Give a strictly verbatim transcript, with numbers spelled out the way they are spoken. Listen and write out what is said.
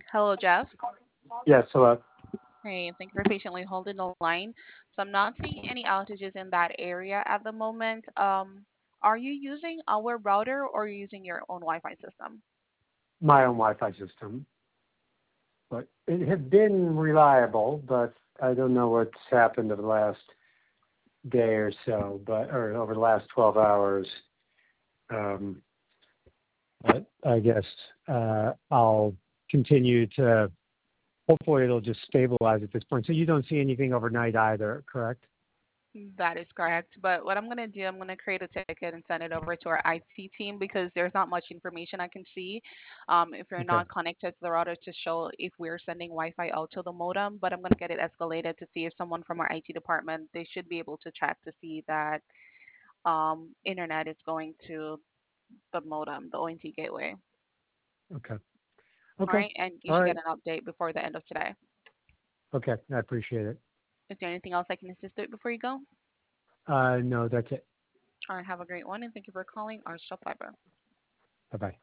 Hello, Jeff. Yes, hello. Hey, thank you for patiently holding the line. So I'm not seeing any outages in that area at the moment. Um, are you using our router or are you using your own Wi-Fi system? My own Wi-Fi system, but it had been reliable, but I don't know what's happened over the last day or so, but or over the last twelve hours. Um, but I guess uh, I'll continue to. Hopefully, it'll just stabilize at this point. So you don't see anything overnight either, correct? That is correct. But what I'm going to do, I'm going to create a ticket and send it over to our I T team because there's not much information I can see um, if you're Okay. not connected to the router to show if we're sending Wi-Fi out to the modem. But I'm going to get it escalated to see if someone from our I T department, they should be able to check to see that um, internet is going to the modem, the O N T gateway. Okay. All Okay. right, and you All should right. get an update before the end of today. Okay. I appreciate it. Is there anything else I can assist with before you go? Uh, no, that's it. All right, have a great one, and thank you for calling our shop fiber. Bye bye.